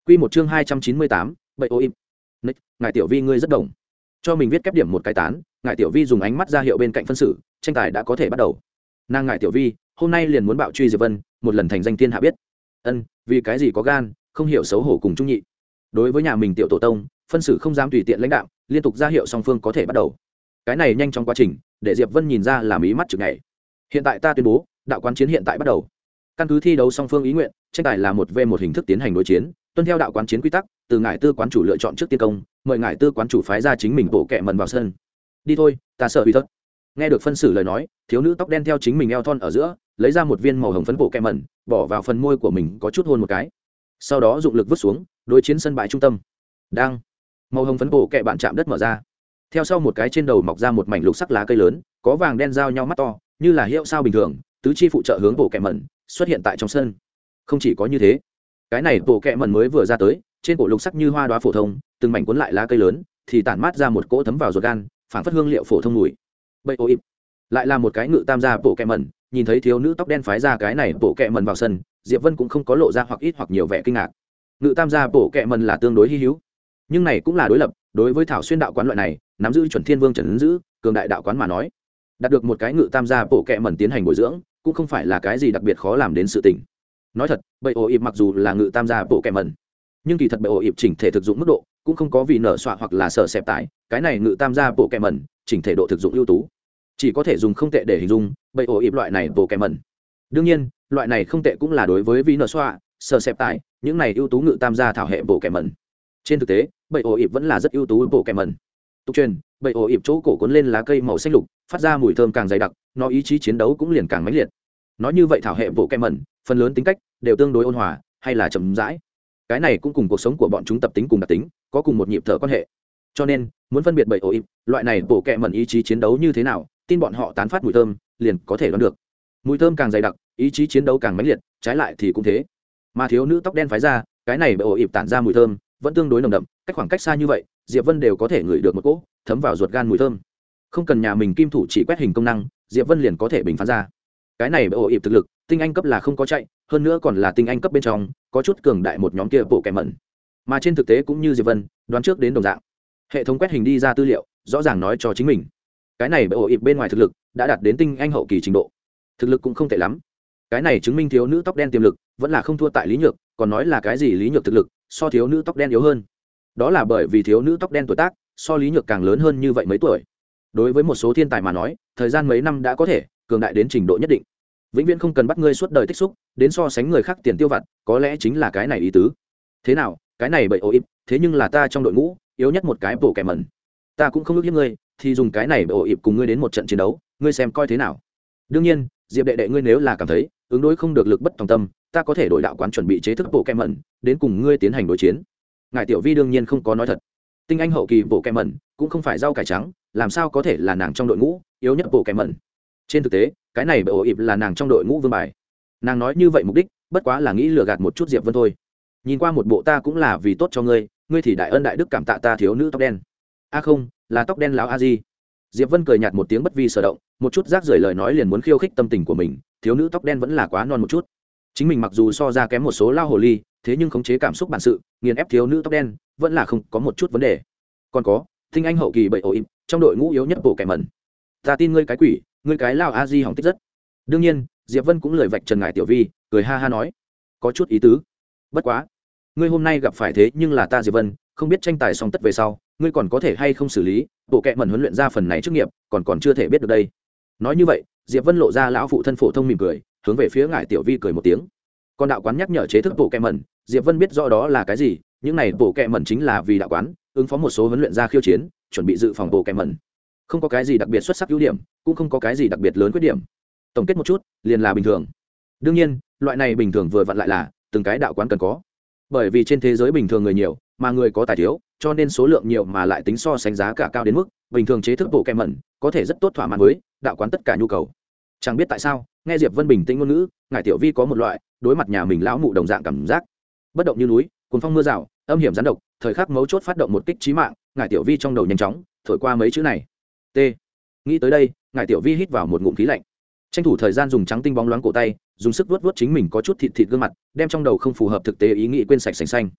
Quy một chương 298, bậy ô im. Ngài tiểu vi ngươi rất đồng. Cho mình viết kép điểm một cái tán, ngài tiểu vi dùng ánh mắt ra hiệu bên cạnh phân xử, tranh tài đã có thể bắt đầu. Nàng ngài tiểu vi, hôm nay liền muốn bạo truy Diệp Vân, một lần thành danh thiên hạ biết. Ân, vì cái gì có gan, không hiểu xấu hổ cùng trung nhị. Đối với nhà mình tiểu tổ tông, phân xử không dám tùy tiện lãnh đạo, liên tục ra hiệu song phương có thể bắt đầu. Cái này nhanh trong quá trình, để Diệp Vân nhìn ra làm ý mắt chực ngày. Hiện tại ta tuyên bố, đạo quán chiến hiện tại bắt đầu. Căn cứ thi đấu song phương ý nguyện, tranh tài là 1v1 hình thức tiến hành đối chiến, tuân theo đạo quán chiến quy tắc, từ ngài tư quán chủ lựa chọn trước tiên công, mời ngài tư quán chủ phái ra chính mình bộ kệ mần vào sân. Đi thôi, ta sợ bị thất. Nghe được phân xử lời nói, thiếu nữ tóc đen theo chính mình eo thon ở giữa, lấy ra một viên màu hồng phấn bộ kệ mần, bỏ vào phần môi của mình có chút hôn một cái. Sau đó dụng lực vứt xuống, đối chiến sân bãi trung tâm. Đang, màu hồng phấn bộ kệ bạn chạm đất mở ra. Theo sau một cái trên đầu mọc ra một mảnh lục sắc lá cây lớn, có vàng đen giao nhau mắt to, như là hiệu sao bình thường, tứ chi phụ trợ hướng bộ kệ mần xuất hiện tại trong sân. Không chỉ có như thế, cái này bộ kệ mần mới vừa ra tới, trên cổ lục sắc như hoa đóa phổ thông, từng mảnh cuốn lại lá cây lớn thì tản mát ra một cỗ thấm vào ruột gan, phảng phất hương liệu phổ thông mùi. Bậy ô ịp, lại là một cái ngự tam gia bộ kệ mần, nhìn thấy thiếu nữ tóc đen phái ra cái này bộ kệ mần vào sân, Diệp Vân cũng không có lộ ra hoặc ít hoặc nhiều vẻ kinh ngạc. Ngự tam gia bộ kệ mần là tương đối hi hữu, nhưng này cũng là đối lập, đối với thảo xuyên đạo quán loại này, nắm giữ chuẩn thiên vương trần ứng giữ, cường đại đạo quán mà nói, đạt được một cái ngự tam gia bộ kệ mần tiến hành bồi dưỡng, cũng không phải là cái gì đặc biệt khó làm đến sự tình. Nói thật, bậy ổ ịp mặc dù là ngự tam gia bộ kệ mần, nhưng kỳ thật bậy ổ ịp chỉnh thể thực dụng mức độ cũng không có vì nở xoạ hoặc là sợ xẹp tải, cái này ngự tam gia bộ kệ mần chỉnh thể độ thực dụng ưu tú, chỉ có thể dùng không tệ để hình dung bậy ổ ịp loại này bộ kệ mần. Đương nhiên, loại này không tệ cũng là đối với vì nở xoạ, sợ xẹp tải, những này ưu tú ngự tam gia thảo hệ bộ kệ mần. Trên thực tế, bậy ổ ịp vẫn là rất ưu tú bộ kệ mần. Tục truyền, bậy ổ ịp chỗ cổ cuốn lên lá cây màu xanh lục, phát ra mùi thơm càng dày đặc, nó ý chí chiến đấu cũng liền càng mãnh liệt. Nói như vậy thảo hệ bộ kệ mần, phần lớn tính cách đều tương đối ôn hòa hay là chậm rãi. Cái này cũng cùng cuộc sống của bọn chúng tập tính cùng đặc tính có cùng một nhịp thở quan hệ. Cho nên, muốn phân biệt bậy ổ ịp, loại này bộ kệ mần ý chí chiến đấu như thế nào, tin bọn họ tán phát mùi thơm, liền có thể đoán được. Mùi thơm càng dày đặc, ý chí chiến đấu càng mãnh liệt, trái lại thì cũng thế. Mà thiếu nữ tóc đen phái ra, cái này bậy ổ ịp tản ra mùi thơm, vẫn tương đối nồng đậm, cách khoảng cách xa như vậy, Diệp Vân đều có thể ngửi được một cỗ thấm vào ruột gan mùi thơm. Không cần nhà mình kim thủ chỉ quét hình công năng, Diệp Vân liền có thể bình phán ra. Cái này bậy ổ ịp thực lực, tinh anh cấp là không có chạy, hơn nữa còn là tinh anh cấp bên trong, có chút cường đại một nhóm kia bộ kệ mẩn. Mà trên thực tế cũng như Diệp Vân đoán trước đến đồng dạng, hệ thống quét hình đi ra tư liệu, rõ ràng nói cho chính mình, cái này bậy ổ ịp bên ngoài thực lực đã đạt đến tinh anh hậu kỳ trình độ, thực lực cũng không tệ lắm. Cái này chứng minh thiếu nữ tóc đen tiềm lực vẫn là không thua tại Lý Nhược, còn nói là cái gì Lý Nhược thực lực so thiếu nữ tóc đen yếu hơn. Đó là bởi vì thiếu nữ tóc đen tuổi tác so Lý Nhược càng lớn hơn như vậy mấy tuổi. Đối với một số thiên tài mà nói, thời gian mấy năm đã có thể cường đại đến trình độ nhất định, vĩnh viễn không cần bắt ngươi suốt đời tích xúc đến so sánh người khác tiền tiêu vặt, có lẽ chính là cái này ý tứ. Thế nào, cái này bậy ổ ịp, thế nhưng là ta trong đội ngũ yếu nhất một cái bộ kẻ mẩn, ta cũng không ước hiếp ngươi, thì dùng cái này bậy ổ ịp cùng ngươi đến một trận chiến đấu, ngươi xem coi thế nào. Đương nhiên, Diệp đệ đệ ngươi nếu là cảm thấy ứng đối không được lực bất tòng tâm, ta có thể đổi đạo quán chuẩn bị chế thức bộ kẻ mẩn đến cùng ngươi tiến hành đối chiến. Ngài tiểu vi đương nhiên không có nói thật, tinh anh hậu kỳ bộ kẻ mẩn cũng không phải rau cải trắng, làm sao có thể là nàng trong đội ngũ yếu nhất bộ kẻ mẩn. Trên thực tế, cái này bậy ổ ịp là nàng trong đội ngũ vương bài. Nàng nói như vậy mục đích bất quá là nghĩ lừa gạt một chút Diệp Vân thôi. Nhìn qua một bộ ta cũng là vì tốt cho ngươi, ngươi thì đại ân đại đức cảm tạ ta thiếu nữ tóc đen. A không, là tóc đen lão a di. Diệp Vân cười nhạt một tiếng bất vi sở động, một chút rác rưởi lời nói liền muốn khiêu khích tâm tình của mình, thiếu nữ tóc đen vẫn là quá non một chút. Chính mình mặc dù so ra kém một số lao hồ ly, thế nhưng khống chế cảm xúc bản sự, nghiền ép thiếu nữ tóc đen vẫn là không có một chút vấn đề. Còn có, tinh anh hậu kỳ bậy ổ ịp, trong đội ngũ yếu nhất bộ kẻ mẩn. Ta tin ngươi cái quỷ, ngươi cái lao a di hỏng tích rất. Đương nhiên, Diệp Vân cũng lời vạch trần ngài tiểu vi, cười ha ha nói, có chút ý tứ. Bất quá, ngươi hôm nay gặp phải thế nhưng là ta Diệp Vân, không biết tranh tài xong tất về sau, ngươi còn có thể hay không xử lý, bộ kệ mẩn huấn luyện ra phần này chức nghiệp, còn chưa thể biết được đây. Nói như vậy, Diệp Vân lộ ra lão phụ thân phổ thông mỉm cười, hướng về phía ngài tiểu vi cười một tiếng. Còn đạo quán nhắc nhở chế thức bộ kệ mẩn, Diệp Vân biết rõ đó là cái gì, những này bộ kệ mẩn chính là vì đạo quán ứng phó một số huấn luyện ra khiêu chiến, chuẩn bị dự phòng bộ kệ mẩn. Không có cái gì đặc biệt xuất sắc ưu điểm, cũng không có cái gì đặc biệt lớn khuyết điểm. Tổng kết một chút, liền là bình thường. Đương nhiên, loại này bình thường vừa vặn lại là từng cái đạo quán cần có. Bởi vì trên thế giới bình thường người nhiều, mà người có tài thiếu, cho nên số lượng nhiều mà lại tính so sánh giá cả cao đến mức bình thường chế thức bộ kèm mẩn có thể rất tốt thỏa mãn với đạo quán tất cả nhu cầu. Chẳng biết tại sao, nghe Diệp Vân bình tĩnh ngôn ngữ, ngài tiểu vi có một loại đối mặt nhà mình lão mụ đồng dạng cảm giác. Bất động như núi, cuồng phong mưa rào, âm hiểm gián độc, thời khắc mấu chốt phát động một kích chí mạng, ngài tiểu vi trong đầu nhanh chóng thổi qua mấy chữ này. T. Nghĩ tới đây, ngài tiểu vi hít vào một ngụm khí lạnh, tranh thủ thời gian dùng trắng tinh bóng loáng cổ tay, dùng sức vuốt vuốt chính mình có chút thịt gương mặt, đem trong đầu không phù hợp thực tế ý nghĩ quên sạch sành xanh.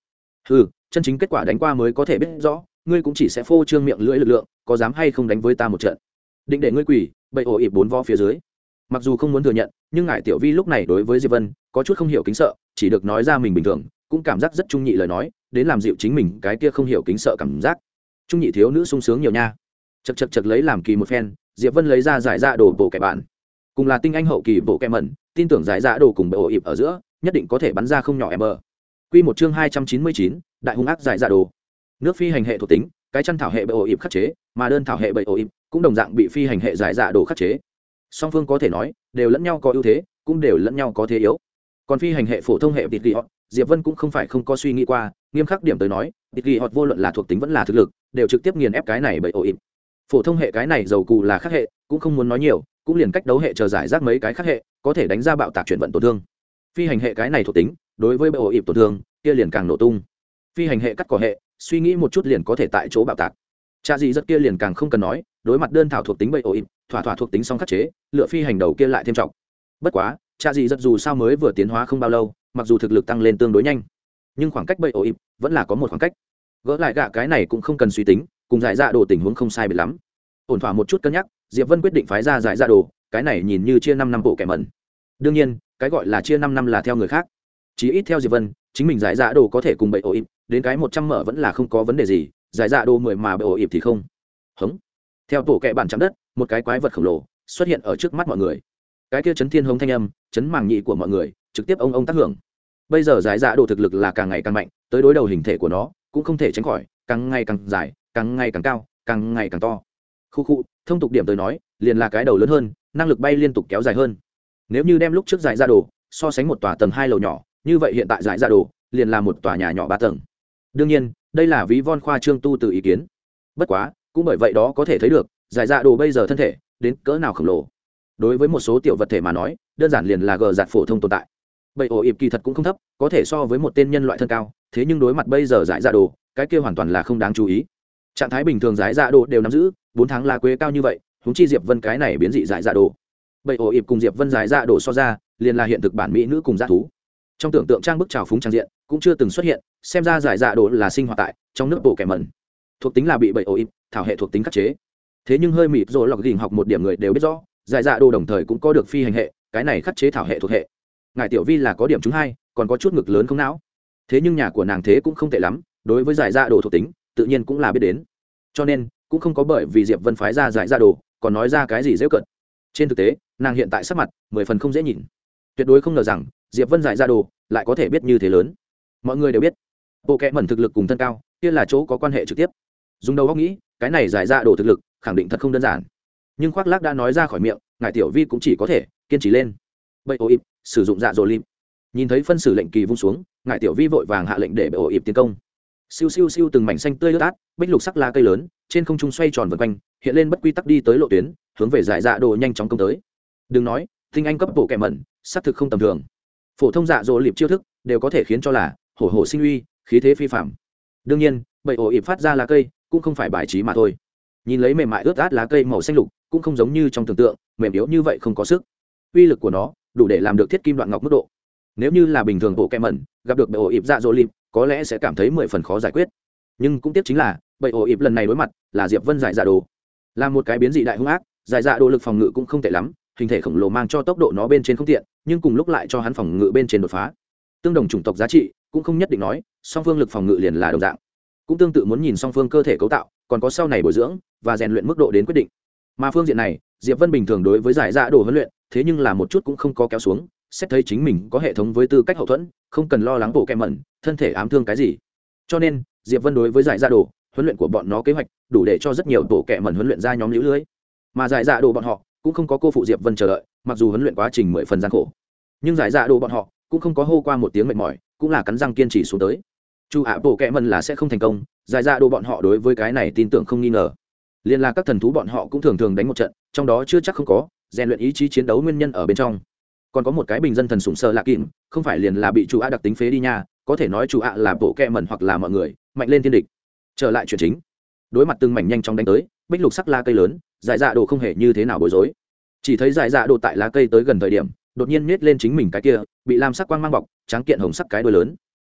Ừ, chân chính kết quả đánh qua mới có thể biết rõ, ngươi cũng chỉ sẽ phô trương miệng lưỡi lực lượng, có dám hay không đánh với ta một trận. Định để ngươi quỳ, bậy ổ ịp bốn vo phía dưới. Mặc dù không muốn thừa nhận, nhưng ngải tiểu vi lúc này đối với Diệp Vân có chút không hiểu kính sợ, chỉ được nói ra mình bình thường, cũng cảm giác rất trung nhị lời nói, đến làm dịu chính mình cái kia không hiểu kính sợ cảm giác. Trung nhị thiếu nữ sung sướng nhiều nha. Chậc chậc chậc lấy làm kỳ một phen, Diệp Vân lấy ra giải dạ đồ bộ kẻ bạn. Cùng là tinh anh hậu kỳ bộ kẻ mẩn, tin tưởng giải dạ đồ cùng bậy ổ ịp ở giữa, nhất định có thể bắn ra không nhỏ em bờ. Quy một chương 299, đại hung ác giải dạ đồ. Nước phi hành hệ thuộc tính, cái chân thảo hệ bậy ổ ịp khắc chế, mà đơn thảo hệ bậy ổ ịp cũng đồng dạng bị phi hành hệ giải dạ đồ khắc chế. Song phương có thể nói đều lẫn nhau có ưu thế, cũng đều lẫn nhau có thế yếu. Còn phi hành hệ phổ thông hệ tịt ghi họ, Diệp Vân cũng không phải không có suy nghĩ qua, nghiêm khắc điểm tới nói, tịt ghi họ vô luận là thuộc tính vẫn là thực lực, đều trực tiếp nghiền ép cái này bậy ổ ịp. Phổ thông hệ cái này dầu cù là khắc hệ, cũng không muốn nói nhiều, cũng liền cách đấu hệ chờ giải rác mấy cái khắc hệ, có thể đánh ra bạo tạc chuyển vận tổn thương. Phi hành hệ cái này thuộc tính, đối với bậy ổ ịp tổn thương, kia liền càng nổ tung. Phi hành hệ cắt cỏ hệ, suy nghĩ một chút liền có thể tại chỗ bạo tạc. Cha gì rất kia liền càng không cần nói, đối mặt đơn thảo thuộc tính bậy ổ ịp, thỏa thỏa thuộc tính song khắc chế, lựa phi hành đầu kia lại thêm trọng. Bất quá, cha gì rất dù sao mới vừa tiến hóa không bao lâu, mặc dù thực lực tăng lên tương đối nhanh, nhưng khoảng cách bậy ổ ịp vẫn là có một khoảng cách. Gỡ lại gạ cái này cũng không cần suy tính, cùng giải dạ đồ tình huống không sai biệt lắm. Ổn thỏa một chút cân nhắc, Diệp Vân quyết định phái ra giải dạ đồ, cái này nhìn như chia 5 năm bộ kẻ mẩn. Đương nhiên, cái gọi là chia 5 năm là theo người khác. Chỉ ít theo Diệp Vân, chính mình giải dạ đồ có thể cùng bậy ổ ịp, đến cái 100 mở vẫn là không có vấn đề gì, giải dạ đồ 10 mà bậy ổ ịp thì không. Hống. Theo tổ kẹ bản chạm đất, một cái quái vật khổng lồ xuất hiện ở trước mắt mọi người. Cái kia chấn thiên hống thanh âm, chấn màng nhị của mọi người, trực tiếp ông tác hưởng. Bây giờ giải dạ đồ thực lực là càng ngày càng mạnh, tới đối đầu hình thể của nó, cũng không thể tránh khỏi, càng ngày càng dài, càng ngày càng cao, càng ngày càng to. Khu khu, thông tục điểm tới nói, liền là cái đầu lớn hơn, năng lực bay liên tục kéo dài hơn. Nếu như đem lúc trước giải dạ đồ so sánh một tòa tầng 2 lầu nhỏ, như vậy hiện tại giải dạ đồ liền là một tòa nhà nhỏ 3 tầng. Đương nhiên, đây là ví von khoa trương tu từ ý kiến. Bất quá, cũng bởi vậy đó có thể thấy được, giải dạ đồ bây giờ thân thể đến cỡ nào khổng lồ. Đối với một số tiểu vật thể mà nói, đơn giản liền là gờ giạt phổ thông tồn tại. Bậy ổ ịp kỳ thật cũng không thấp, có thể so với một tên nhân loại thân cao, thế nhưng đối mặt bây giờ giải dạ đồ, cái kia hoàn toàn là không đáng chú ý. Trạng thái bình thường giải dạ đồ đều nắm giữ 4 tháng là quê cao như vậy, huống chi Diệp Vân cái này biến dị giải dạ đồ. Bậy ổ ịp cùng Diệp Vân giải dạ đồ so ra, liền là hiện thực bản mỹ nữ cùng dã thú. Trong tưởng tượng trang bức trào phúng trang diện cũng chưa từng xuất hiện, xem ra giải dạ đồ là sinh hoạt tại trong nước bộ kẻ mẩn. Thuộc tính là bị bậy ổ ịp, thảo hệ thuộc tính khắc chế. Thế nhưng hơi mịt rồi lọc gỉnh học một điểm người đều biết rõ, giải dạ đồ đồng thời cũng có được phi hành hệ, cái này khắc chế thảo hệ thuộc hệ. Ngài tiểu vi là có điểm chúng hai, còn có chút ngực lớn không não. Thế nhưng nhà của nàng thế cũng không tệ lắm, đối với giải dạ đồ thuộc tính, tự nhiên cũng là biết đến. Cho nên, cũng không có bởi vì Diệp Vân phái ra giải dạ đồ, còn nói ra cái gì giễu cợt. Trên thực tế, nàng hiện tại sắc mặt 10 phần không dễ nhìn. Tuyệt đối không ngờ rằng, Diệp Vân giải dạ đồ lại có thể biết như thế lớn. Mọi người đều biết, bộ kệ mẩn thực lực cùng thân cao, kia là chỗ có quan hệ trực tiếp. Dùng đầu óc nghĩ, cái này giải dạ đồ thực lực, khẳng định thật không đơn giản. Nhưng khoác lác đã nói ra khỏi miệng, ngài tiểu vi cũng chỉ có thể kiên trì lên. Bậy ổ ịp, sử dụng dạ dỗ lim. Nhìn thấy phân xử lệnh kỳ vung xuống, ngài tiểu vi vội vàng hạ lệnh để bậy ổ ịp tiến công. Siêu siêu siêu từng mảnh xanh tươi ướt át, bích lục sắc lá cây lớn, trên không trung xoay tròn vần quanh, hiện lên bất quy tắc đi tới lộ tuyến, hướng về giải dạ đồ nhanh chóng công tới. Đừng nói, tinh anh cấp bộ kệ mẩn, xác thực không tầm thường. Phổ thông dạ dỗ liệp chiêu thức đều có thể khiến cho là hổ hổ sinh uy, khí thế phi phàm. Đương nhiên, bậy ổ ịp phát ra lá cây cũng không phải bài trí mà thôi. Nhìn lấy mềm mại ướt át lá cây màu xanh lục, cũng không giống như trong tưởng tượng, mềm yếu như vậy không có sức. Uy lực của nó đủ để làm được thiết kim đoạn ngọc mức độ. Nếu như là bình thường bộ kệ mẩn, gặp được bậy ổ ịp dạ dỗ liệp, có lẽ sẽ cảm thấy 10 phần khó giải quyết. Nhưng cũng tiếc chính là, bậy ổ ịp lần này đối mặt là Diệp Vân giải dạ đồ, là một cái biến dị đại hung ác, giải dạ đồ lực phòng ngự cũng không tệ lắm, hình thể khổng lồ mang cho tốc độ nó bên trên không tiện, nhưng cùng lúc lại cho hắn phòng ngự bên trên đột phá. Tương đồng chủng tộc giá trị cũng không nhất định nói song phương lực phòng ngự liền là đồng dạng, cũng tương tự muốn nhìn song phương cơ thể cấu tạo, còn có sau này bồi dưỡng và rèn luyện mức độ đến quyết định. Mà phương diện này, Diệp Vân bình thường đối với giải dạ đồ huấn luyện, thế nhưng là một chút cũng không có kéo xuống, xét thấy chính mình có hệ thống với tư cách hậu thuẫn, không cần lo lắng bộ kẹm mẩn thân thể ám thương cái gì. Cho nên Diệp Vân đối với giải dạ đồ huấn luyện của bọn nó kế hoạch đủ để cho rất nhiều bộ kẹm mẩn huấn luyện ra nhóm lưỡi lưới. Mà giải dạ đồ bọn họ cũng không có cô phụ Diệp Vân chờ đợi, mặc dù huấn luyện quá trình 10 phần gian khổ, nhưng giải dạ đồ bọn họ cũng không có hô qua một tiếng mệt mỏi, cũng là cắn răng kiên trì xuống tới. Chu ạ bộ kẹm mẩn là sẽ không thành công, giải dạ đồ bọn họ đối với cái này tin tưởng không nghi ngờ. Liên là các thần thú bọn họ cũng thường thường đánh một trận, trong đó chưa chắc không có rèn luyện ý chí chiến đấu nguyên nhân ở bên trong. Còn có một cái bình dân thần sủng sơ lạ kìm, không phải liền là bị chủ ạ đặc tính phế đi nha, có thể nói chủ ạ là bộ kẹ mẩn hoặc là mọi người mạnh lên thiên địch. Trở lại chuyện chính, đối mặt từng mảnh nhanh chóng đánh tới bích lục sắc lá cây lớn, giải dạ đồ không hề như thế nào bối rối, chỉ thấy giải dạ đồ tại lá cây tới gần thời điểm đột nhiên nhét lên chính mình cái kia bị lam sắc quang mang bọc trắng kiện hồng sắc cái đuôi lớn,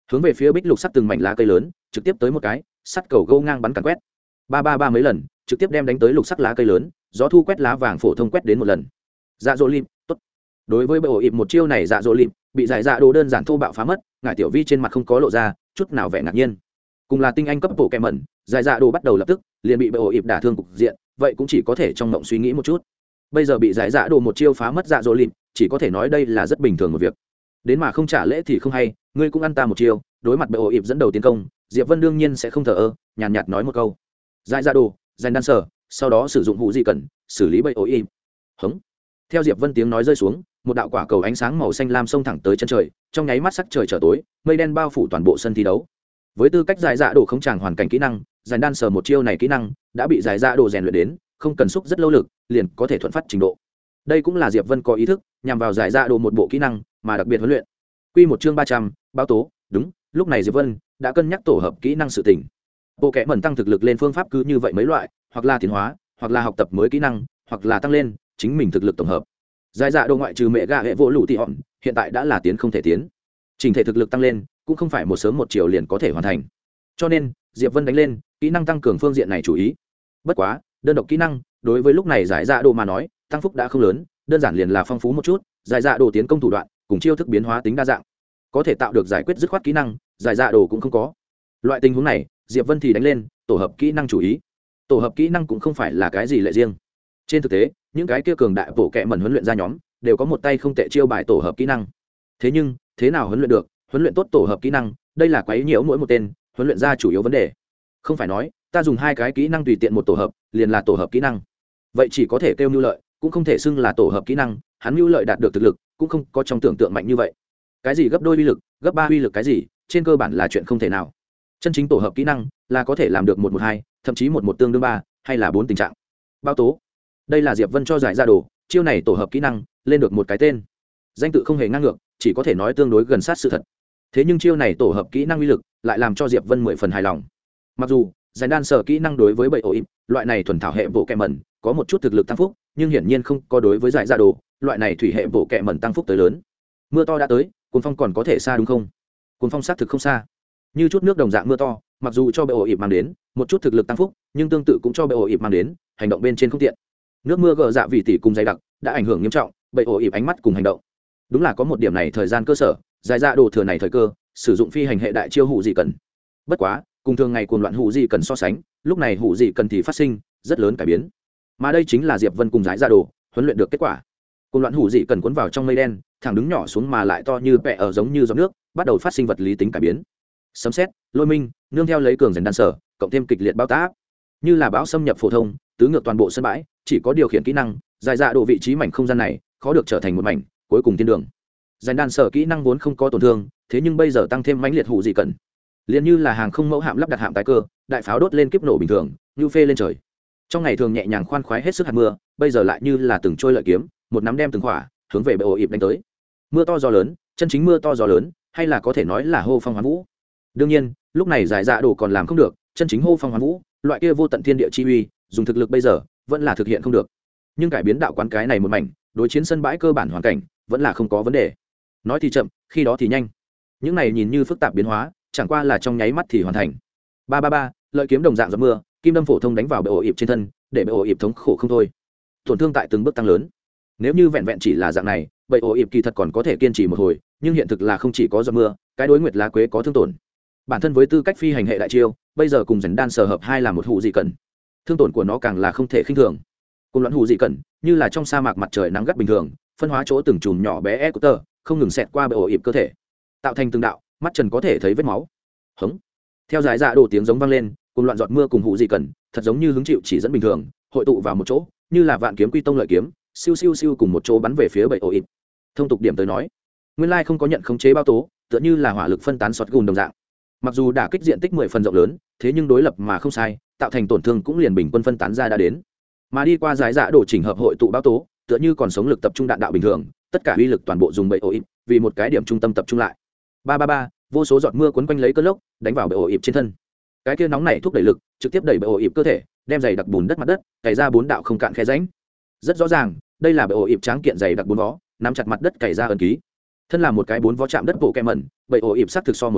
hướng về phía bích lục sắc từng mảnh lá cây lớn trực tiếp tới một cái sắt cầu gâu ngang bắn càn quét ba ba ba mấy lần trực tiếp đem đánh tới lục sắc lá cây lớn, gió thu quét lá vàng phổ thông quét đến một lần. Dạ dỗ lim tốt. Đối với bệ ổ ịp một chiêu này dạ dỗ lim bị giải dạ đồ đơn giản thô bạo phá mất, ngải tiểu vi trên mặt không có lộ ra chút nào vẻ ngạc nhiên. Cùng là tinh anh cấp bộ kẹm mẩn, giải dạ đồ bắt đầu lập tức liền bị bệ ổ ịp đả thương cục diện, vậy cũng chỉ có thể trong mộng suy nghĩ một chút. Bây giờ bị giải dạ đồ một chiêu phá mất dạ dỗ lim, chỉ có thể nói đây là rất bình thường một việc. Đến mà không trả lễ thì không hay, ngươi cũng ăn ta một chiêu. Đối mặt bệ ổ ịp dẫn đầu tiến công, Diệp Vân đương nhiên sẽ không thờ ơ, nhàn nhạt nói một câu. Giải dạ đồ, giành đan sở, sau đó sử dụng hụ gì cần xử lý bậy ổ im hống. Theo Diệp Vân tiếng nói rơi xuống, một đạo quả cầu ánh sáng màu xanh lam xông thẳng tới chân trời, trong nháy mắt sắc trời trở tối, mây đen bao phủ toàn bộ sân thi đấu. Với tư cách giải dạ đồ không tràng hoàn cảnh kỹ năng, giành đan sở một chiêu này kỹ năng đã bị giải dạ đồ rèn luyện đến không cần xúc rất lâu lực liền có thể thuận phát trình độ. Đây cũng là Diệp Vân có ý thức nhằm vào giải dạ đồ một bộ kỹ năng mà đặc biệt huấn luyện. Quy một chương 300, báo tố. Đúng, lúc này Diệp Vân đã cân nhắc tổ hợp kỹ năng sự tình. Bộ kẽ mẩn tăng thực lực lên phương pháp cứ như vậy mấy loại, hoặc là tiến hóa, hoặc là học tập mới kỹ năng, hoặc là tăng lên chính mình thực lực tổng hợp. Giải dạ đồ ngoại trừ mẹ gà hệ vỗ lũ tị hòn, hiện tại đã là tiến không thể tiến. Trình thể thực lực tăng lên cũng không phải một sớm một chiều liền có thể hoàn thành. Cho nên, Diệp Vân đánh lên kỹ năng tăng cường phương diện này chủ ý. Bất quá, đơn độc kỹ năng, đối với lúc này giải dạ đồ mà nói, tăng phúc đã không lớn, đơn giản liền là phong phú một chút, giải dạ đồ tiến công thủ đoạn, cùng chiêu thức biến hóa tính đa dạng. Có thể tạo được giải quyết dứt khoát kỹ năng, giải dạ đồ cũng không có. Loại tình huống này, Diệp Vân thì đánh lên tổ hợp kỹ năng chủ ý. Tổ hợp kỹ năng cũng không phải là cái gì lệ riêng. Trên thực tế, những cái kia cường đại bộ kệ mẩn huấn luyện ra nhóm đều có một tay không tệ chiêu bài tổ hợp kỹ năng. Thế nhưng, thế nào huấn luyện được, huấn luyện tốt tổ hợp kỹ năng, đây là quấy nhiễu mỗi một tên huấn luyện ra chủ yếu vấn đề. Không phải nói, ta dùng hai cái kỹ năng tùy tiện một tổ hợp, liền là tổ hợp kỹ năng. Vậy chỉ có thể kêu nhu lợi, cũng không thể xưng là tổ hợp kỹ năng, hắn nhu lợi đạt được thực lực, cũng không có trong tưởng tượng mạnh như vậy. Cái gì gấp đôi uy lực, gấp 3 uy lực cái gì, trên cơ bản là chuyện không thể nào. Chân chính tổ hợp kỹ năng là có thể làm được 1-1-2, thậm chí 1-1 tương đương 3 hay là 4 tình trạng. Bao tố. Đây là Diệp Vân cho giải ra đồ, chiêu này tổ hợp kỹ năng lên được một cái tên. Danh tự không hề ngang ngược, chỉ có thể nói tương đối gần sát sự thật. Thế nhưng chiêu này tổ hợp kỹ năng uy lực lại làm cho Diệp Vân 10 phần hài lòng. Mặc dù giải đan sở kỹ năng đối với bậy ổ im, loại này thuần thảo hệ bộ kệ mẩn có một chút thực lực tăng phúc, nhưng hiển nhiên không có đối với giải ra đồ, loại này thủy hệ bộ kệ mẩn tăng phúc tới lớn. Mưa to đã tới, cuồng phong còn có thể xa đúng không? Cuồng phong xác thực không xa. Như chút nước đồng dạng mưa to, mặc dù cho bệ ổ ịp mang đến một chút thực lực tăng phúc, nhưng tương tự cũng cho bệ ổ ịp mang đến hành động bên trên không tiện. Nước mưa gờ dạ vì tỷ cùng dày đặc đã ảnh hưởng nghiêm trọng bệ ổ ịp ánh mắt cùng hành động. Đúng là có một điểm này thời gian cơ sở, giải dạ đồ thừa này thời cơ sử dụng phi hành hệ đại chiêu hụ gì cần. Bất quá cùng thường ngày cuồng loạn hụ gì cần so sánh, lúc này hụ gì cần thì phát sinh rất lớn cải biến, mà đây chính là Diệp Vân cùng giải dạ đồ huấn luyện được kết quả. Cuồng loạn hụ gì cần cuốn vào trong mây đen, thẳng đứng nhỏ xuống mà lại to như vẽ ở giống như giọt nước, bắt đầu phát sinh vật lý tính cải biến. Sấm sét, lôi minh, nương theo lấy cường dần đan sở, cộng thêm kịch liệt bão táp, như là bão xâm nhập phổ thông, tứ ngược toàn bộ sân bãi, chỉ có điều khiển kỹ năng, giải dạ độ vị trí mảnh không gian này, khó được trở thành một mảnh cuối cùng thiên đường. Dàn đan sở kỹ năng vốn không có tổn thương, thế nhưng bây giờ tăng thêm mãnh liệt hụ gì cần, liền như là hàng không mẫu hạm lắp đặt hạm tái cơ, đại pháo đốt lên kiếp nổ bình thường, như phê lên trời. Trong ngày thường nhẹ nhàng khoan khoái hết sức hạt mưa, bây giờ lại như là từng trôi lợi kiếm, một nắm đem từng khỏa, hướng về bệ ổ ịp đánh tới. Mưa to gió lớn, chân chính mưa to gió lớn, hay là có thể nói là hô phong hoán vũ. Đương nhiên, lúc này giải dạ đồ còn làm không được chân chính hô phong hoán vũ, loại kia vô tận thiên địa chi uy, dùng thực lực bây giờ vẫn là thực hiện không được. Nhưng cải biến đạo quán cái này một mảnh, đối chiến sân bãi cơ bản hoàn cảnh vẫn là không có vấn đề. Nói thì chậm, khi đó thì nhanh. Những này nhìn như phức tạp biến hóa, chẳng qua là trong nháy mắt thì hoàn thành. 333, lợi kiếm đồng dạng giọt mưa, kim đâm phổ thông đánh vào bệ ổ ịp trên thân, để bệ ổ ịp thống khổ không thôi. Tổn thương tại từng bước tăng lớn. Nếu như vẹn vẹn chỉ là dạng này, bệ ổ ịp kỳ thật còn có thể kiên trì một hồi, nhưng hiện thực là không chỉ có giọt mưa, cái đối nguyệt lá quế có thương tổn. Bản thân với tư cách phi hành hệ đại chiêu, bây giờ cùng dần đan sở hợp hai là một hụ gì cần, thương tổn của nó càng là không thể khinh thường. Cùng loạn hụ gì cần, như là trong sa mạc mặt trời nắng gắt bình thường, phân hóa chỗ từng chùm nhỏ bé e-cutter, không ngừng xẹt qua bệ ổ ịp cơ thể, tạo thành từng đạo mắt trần có thể thấy vết máu. Hống. Theo giải dạ đổ tiếng giống vang lên, cùng loạn giọt mưa cùng hụ gì cần, thật giống như hứng chịu chỉ dẫn bình thường, hội tụ vào một chỗ, như là vạn kiếm quy tông lợi kiếm, siêu siêu siêu cùng một chỗ bắn về phía bệ ổ ịp. Thông tục điểm tới nói, nguyên lai không có nhận khống chế bao tố, tựa như là hỏa lực phân tán sọt gùn đồng dạng. Mặc dù đả kích diện tích 10 phần rộng lớn, thế nhưng đối lập mà không sai, tạo thành tổn thương cũng liền bình quân phân tán ra đã đến. Mà đi qua giải dạ đổ chỉnh hợp hội tụ báo tố, tựa như còn sống lực tập trung đạn đạo bình thường, tất cả uy lực toàn bộ dùng bệ ổ ịp, vì một cái điểm trung tâm tập trung lại. 333, vô số giọt mưa cuốn quanh lấy cơn lốc, đánh vào bệ ổ ịp trên thân. Cái kia nóng này thúc đẩy lực, trực tiếp đẩy bệ ổ ịp cơ thể, đem giày đặc bùn đất mặt đất, cày ra 4 đạo không cạn khe rãnh. Rất rõ ràng, đây là bệ ổ ịp tráng kiện giày đặc 4 vó, nắm chặt mặt đất cày ra ấn ký. Thân là một cái 4 vó chạm đất bộ kẹ mẩn, bệ ổ ịp sát thực so một số,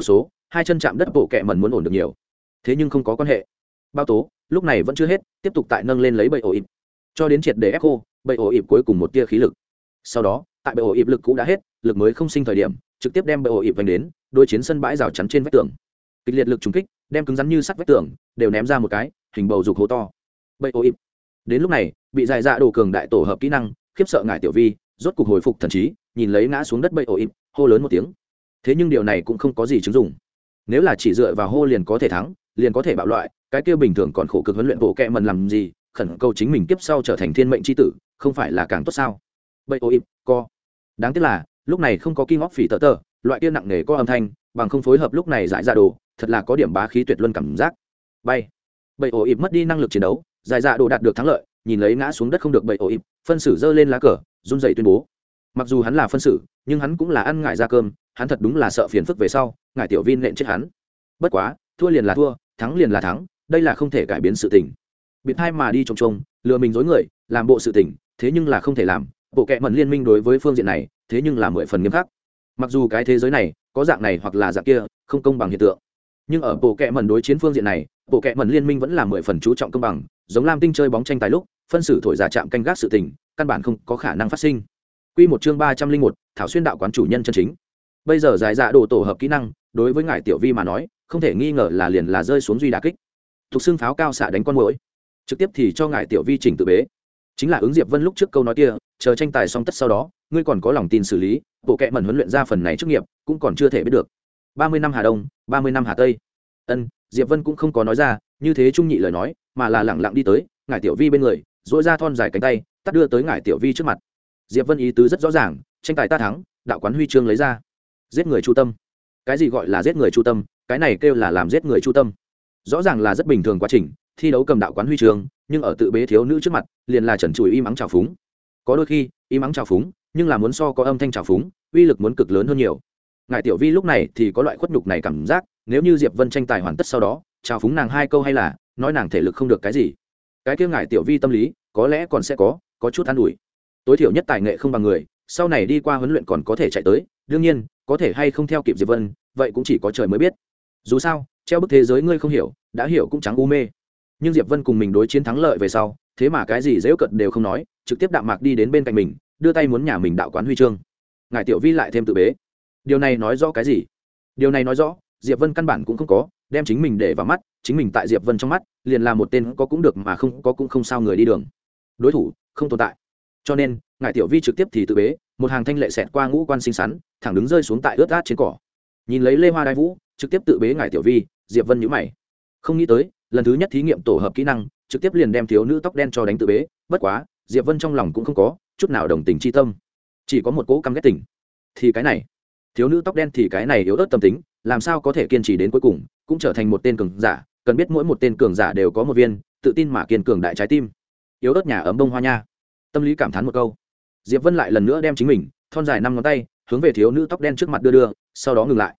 hai chân chạm đất bộ kẹ mẩn muốn ổn được nhiều. Thế nhưng không có quan hệ. Bao tố lúc này vẫn chưa hết, tiếp tục tại nâng lên lấy bầy ổ ịp, cho đến triệt để ép khô bầy ổ ịp cuối cùng một tia khí lực. Sau đó tại bầy ổ ịp lực cũ đã hết, lực mới không sinh thời điểm, trực tiếp đem bầy ổ ịp vành đến đối chiến sân bãi rào chắn trên vách tường. Kịch liệt lực trùng kích đem cứng rắn như sắt vách tường đều ném ra một cái hình bầu dục hố to. Bầy ổ ịp đến lúc này bị dài dạ đồ cường đại tổ hợp kỹ năng khiếp sợ ngải tiểu vi rốt cục hồi phục thần trí, nhìn lấy ngã xuống đất bầy ổ ịp, hô lớn một tiếng. Thế nhưng điều này cũng không có gì chứng dụng. Nếu là chỉ dựa vào hô liền có thể thắng, liền có thể bạo loại, cái kia bình thường còn khổ cực huấn luyện bộ kẹ mần làm gì, khẩn cầu chính mình kiếp sau trở thành thiên mệnh chi tử, không phải là càng tốt sao? Bầy ổ ịp co. Đáng tiếc là lúc này không có King of Phỉ tờ tờ, loại kia nặng nề có âm thanh, bằng không phối hợp lúc này giải dạ đồ, thật là có điểm bá khí tuyệt luân cảm giác. Bay. Bầy ổ ịp mất đi năng lực chiến đấu, giải dạ đồ đạt được thắng lợi, nhìn lấy ngã xuống đất không được bầy ổ ịp, phân xử giơ lên lá cờ, run rẩy tuyên bố. Mặc dù hắn là phân xử, nhưng hắn cũng là ăn ngải ra cơm, hắn thật đúng là sợ phiền phức về sau, ngải tiểu viên nện chết hắn. Bất quá, thua liền là thua, thắng liền là thắng, đây là không thể cải biến sự tình. Bịt hai mà đi trông trông, lừa mình dối người, làm bộ sự tình, thế nhưng là không thể làm. Bộ kệ mẩn liên minh đối với phương diện này, thế nhưng là 10 phần nghiêm khắc. Mặc dù cái thế giới này có dạng này hoặc là dạng kia, không công bằng hiện tượng, nhưng ở bộ kệ mẩn đối chiến phương diện này, bộ kệ mẩn liên minh vẫn là 10 phần chú trọng công bằng, giống Lam Tinh chơi bóng tranh tài lúc, phân xử thổi giả chạm canh gác sự tình, căn bản không có khả năng phát sinh. Quy một chương 301, Thảo Xuyên đạo quán chủ nhân chân chính. Bây giờ giải dạ đồ tổ hợp kỹ năng, đối với ngải tiểu vi mà nói, không thể nghi ngờ là liền là rơi xuống duy đả kích. Thuộc xương pháo cao xạ đánh con muỗi, trực tiếp thì cho ngải tiểu vi chỉnh tự bế. Chính là ứng Diệp Vân lúc trước câu nói kia, chờ tranh tài xong tất sau đó, ngươi còn có lòng tin xử lý, bộ kệ mẩn huấn luyện ra phần này chức nghiệp, cũng còn chưa thể biết được. 30 năm Hà Đông, 30 năm Hà Tây. Diệp Vân cũng không có nói ra, như thế trung nhị lời nói, mà là lẳng lặng đi tới, ngải tiểu vi bên người, duỗi ra thon dài cánh tay, tắt đưa tới ngải tiểu vi trước mặt. Diệp Vân ý tứ rất rõ ràng, tranh tài ta thắng, đạo quán huy chương lấy ra. Giết người chu tâm. Cái gì gọi là giết người chu tâm, cái này kêu là làm giết người chu tâm. Rõ ràng là rất bình thường quá trình, thi đấu cầm đạo quán huy chương, nhưng ở tự bế thiếu nữ trước mặt, liền là trần trụi im ắng trào phúng. Có đôi khi, im ắng trào phúng, nhưng là muốn so có âm thanh trào phúng, uy lực muốn cực lớn hơn nhiều. Ngải tiểu vi lúc này thì có loại khuất nhục này cảm giác, nếu như Diệp Vân tranh tài hoàn tất sau đó, trào phúng nàng hai câu hay là nói nàng thể lực không được cái gì, cái kia ngải tiểu vi tâm lý có lẽ còn sẽ có chút an ủi. Tối thiểu nhất tài nghệ không bằng người, sau này đi qua huấn luyện còn có thể chạy tới, đương nhiên có thể hay không theo kịp Diệp Vân, vậy cũng chỉ có trời mới biết. Dù sao treo bức thế giới ngươi không hiểu, đã hiểu cũng chẳng u mê. Nhưng Diệp Vân cùng mình đối chiến thắng lợi về sau, thế mà cái gì dễ cận đều không nói, trực tiếp đạm mạc đi đến bên cạnh mình, đưa tay muốn nhà mình đạo quán huy chương. Ngải tiểu vi lại thêm tự bế. Điều này nói rõ cái gì? Điều này nói rõ Diệp Vân căn bản cũng không có đem chính mình để vào mắt, chính mình tại Diệp Vân trong mắt liền là một tên có cũng được mà không có cũng không sao người đi đường, đối thủ không tồn tại. Cho nên ngải tiểu vi trực tiếp thì tự bế, một hàng thanh lệ xẹt qua ngũ quan xinh xắn, thẳng đứng rơi xuống tại ướt át trên cỏ. Nhìn lấy Lê Hoa Đai Vũ trực tiếp tự bế ngải tiểu vi, Diệp Vân nhíu mày, không nghĩ tới lần thứ nhất thí nghiệm tổ hợp kỹ năng trực tiếp liền đem thiếu nữ tóc đen cho đánh tự bế. Bất quá Diệp Vân trong lòng cũng không có chút nào đồng tình chi tâm, chỉ có một cỗ căm ghét tình. Thì cái này thiếu nữ tóc đen thì cái này yếu ớt tâm tính, làm sao có thể kiên trì đến cuối cùng, cũng trở thành một tên cường giả. Cần biết mỗi một tên cường giả đều có một viên tự tin mà kiên cường đại trái tim. Yếu ớt nhà ấm bông hoa nha. Tâm lý cảm thán một câu, Diệp Vân lại lần nữa đem chính mình thon dài 5 ngón tay hướng về thiếu nữ tóc đen trước mặt đưa, sau đó ngừng lại.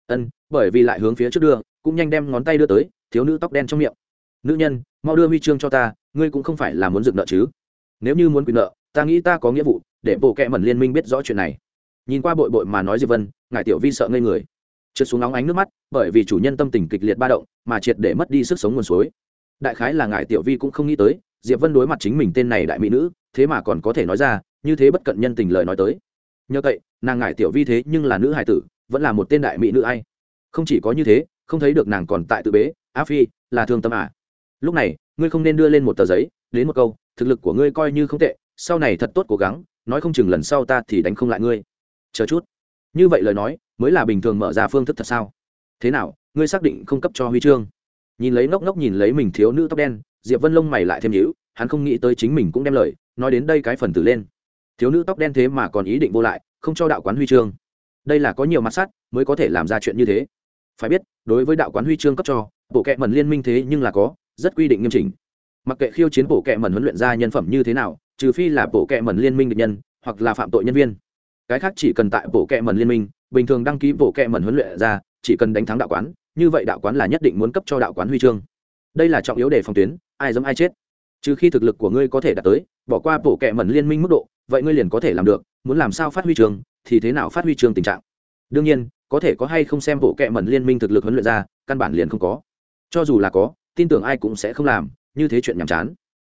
Bởi vì lại hướng phía trước đưa, cũng nhanh đem ngón tay đưa tới thiếu nữ tóc đen trong miệng. Nữ nhân, mau đưa huy chương cho ta, ngươi cũng không phải là muốn dựng nợ chứ? Nếu như muốn quyền nợ, ta nghĩ ta có nghĩa vụ để bộ kệ mẩn liên minh biết rõ chuyện này. Nhìn qua bội bội mà nói Diệp Vân, ngải tiểu vi sợ ngây người, trượt xuống nóng ánh nước mắt, bởi vì chủ nhân tâm tình kịch liệt ba động mà triệt để mất đi sức sống nguồn suối. Đại khái là ngải tiểu vi cũng không nghĩ tới, Diệp Vân đối mặt chính mình tên này đại mỹ nữ, thế mà còn có thể nói ra như thế bất cận nhân tình lời nói tới. Nhờ vậy, nàng ngải tiểu vi thế nhưng là nữ hài tử, vẫn là một tên đại mỹ nữ ai. Không chỉ có như thế, không thấy được nàng còn tại tự bế, Á Phi, là thương tâm à? Lúc này, ngươi không nên đưa lên một tờ giấy, đến một câu, thực lực của ngươi coi như không tệ, sau này thật tốt cố gắng, nói không chừng lần sau ta thì đánh không lại ngươi. Chờ chút, như vậy lời nói mới là bình thường mở ra phương thức thật sao? Thế nào, ngươi xác định không cấp cho huy chương? Nhìn lấy ngốc ngốc nhìn lấy mình thiếu nữ tóc đen, Diệp Vân lông mày lại thêm nhíu, hắn không nghĩ tới chính mình cũng đem lời nói đến đây cái phần tử lên. Thiếu nữ tóc đen thế mà còn ý định vô lại, không cho đạo quán huy chương. Đây là có nhiều mặt sắt mới có thể làm ra chuyện như thế. Phải biết, đối với đạo quán huy chương cấp cho, bộ kệ mẩn liên minh thế nhưng là có rất quy định nghiêm chỉnh. Mặc kệ khiêu chiến bộ kệ mẩn huấn luyện ra nhân phẩm như thế nào, trừ phi là bộ kệ mẩn liên minh địch nhân hoặc là phạm tội nhân viên, cái khác chỉ cần tại bộ kệ mẩn liên minh bình thường đăng ký bộ kệ mẩn huấn luyện ra, chỉ cần đánh thắng đạo quán, như vậy đạo quán là nhất định muốn cấp cho đạo quán huy chương. Đây là trọng yếu để phòng tuyến, ai dám ai chết. Trừ khi thực lực của ngươi có thể đạt tới bỏ qua bộ kệ mẩn liên minh mức độ, vậy ngươi liền có thể làm được, muốn làm sao phát huy chương thì thế nào phát huy chương tình trạng. Đương nhiên có thể có hay không xem bộ kệ mẩn liên minh thực lực huấn luyện ra, căn bản liền không có. Cho dù là có, tin tưởng ai cũng sẽ không làm như thế chuyện nhàm chán.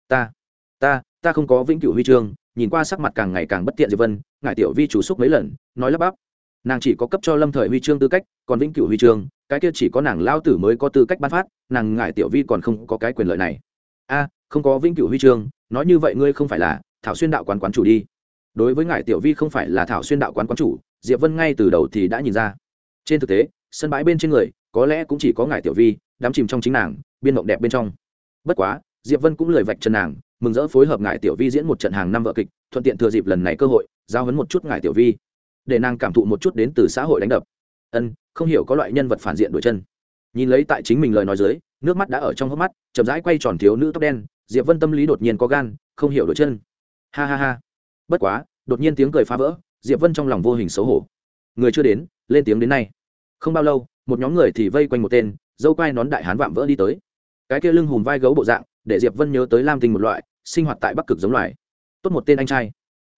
Ta không có vĩnh cửu huy chương. Nhìn qua sắc mặt càng ngày càng bất tiện Diệp Vân, ngải tiểu vi chủ xúc mấy lần, nói lắp bắp. Nàng chỉ có cấp cho lâm thời huy chương tư cách, còn vĩnh cửu huy chương, cái kia chỉ có nàng lao tử mới có tư cách ban phát, nàng ngải tiểu vi còn không có cái quyền lợi này. Không có vĩnh cửu huy chương, nói như vậy ngươi không phải là Thảo Xuyên đạo quán chủ đi. Đối với ngải tiểu vi không phải là Thảo Xuyên đạo quán chủ, Diệp Vân ngay từ đầu thì đã nhìn ra. Trên thực tế, sân bãi bên trên người, có lẽ cũng chỉ có ngải tiểu vi, đắm chìm trong chính nàng, biên mộng đẹp bên trong. Bất quá, Diệp Vân cũng lười vạch chân nàng, mừng rỡ phối hợp ngải tiểu vi diễn một trận hàng năm vợ kịch, thuận tiện thừa dịp lần này cơ hội, giao huấn một chút ngải tiểu vi, để nàng cảm thụ một chút đến từ xã hội đánh đập. Không hiểu có loại nhân vật phản diện đuổi chân. Nhìn lấy tại chính mình lời nói dưới, nước mắt đã ở trong hốc mắt, chậm rãi quay tròn thiếu nữ tóc đen, Diệp Vân tâm lý đột nhiên có gan, không hiểu đuổi chân. Ha ha ha. Bất quá, đột nhiên tiếng cười phá vỡ, Diệp Vân trong lòng vô hình xấu hổ. Người chưa đến, lên tiếng đến nay. Không bao lâu, một nhóm người thì vây quanh một tên, dâu quai nón đại hán vạm vỡ đi tới. Cái kia lưng hùm vai gấu bộ dạng, để Diệp Vân nhớ tới Lam Tinh một loại, sinh hoạt tại Bắc Cực giống loài. Tốt một tên anh trai.